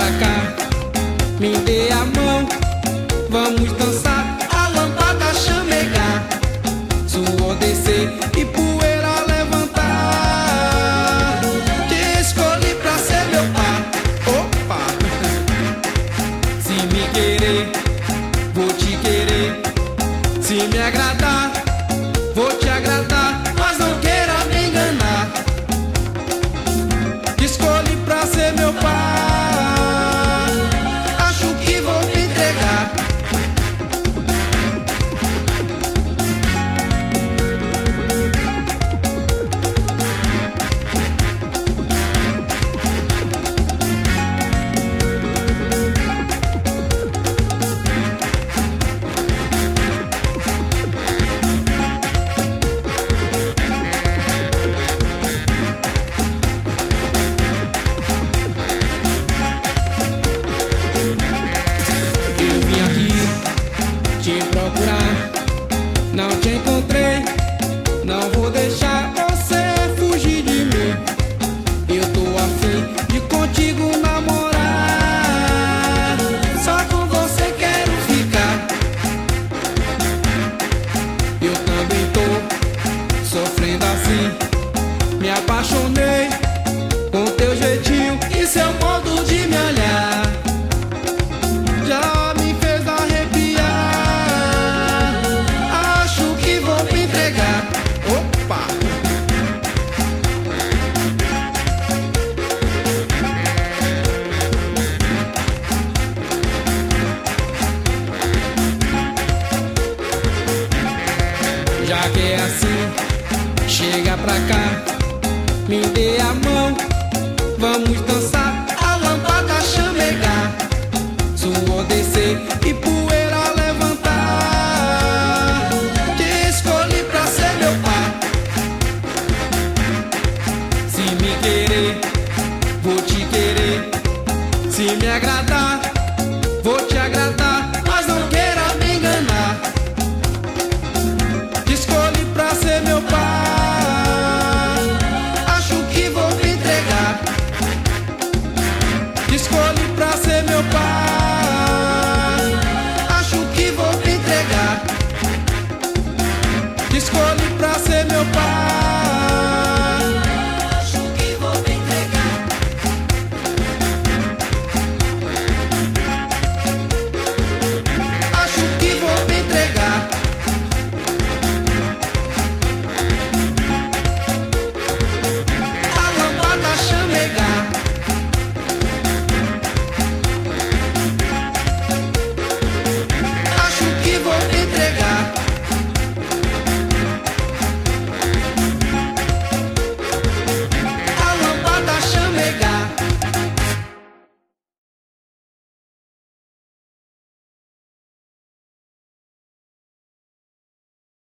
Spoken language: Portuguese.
pra cá, me dê a mão, vamos dançar, a lâmpada chamegar, suor descer e poeira levantar. Te escolhi pra ser meu par, opa! Se me querer, vou te querer, se me agradar, vou te agradar, mas não queira me enganar. Te escolhi pra ser meu par, acho que vou me entregar. Te procurar, não te encontrei, não vou deixar você fugir de mim. Eu tô afim de contigo namorar, só com você quero ficar. Eu também tô sofrendo assim, me apaixonei com teu jeitinho e seu modo de me olhar. Já me fez arrepiar, acho que vou me entregar. Opa! Já que é assim, chega pra cá, me dê a mão, vamos dançar, a lâmpada chamegar, suor descer e poeira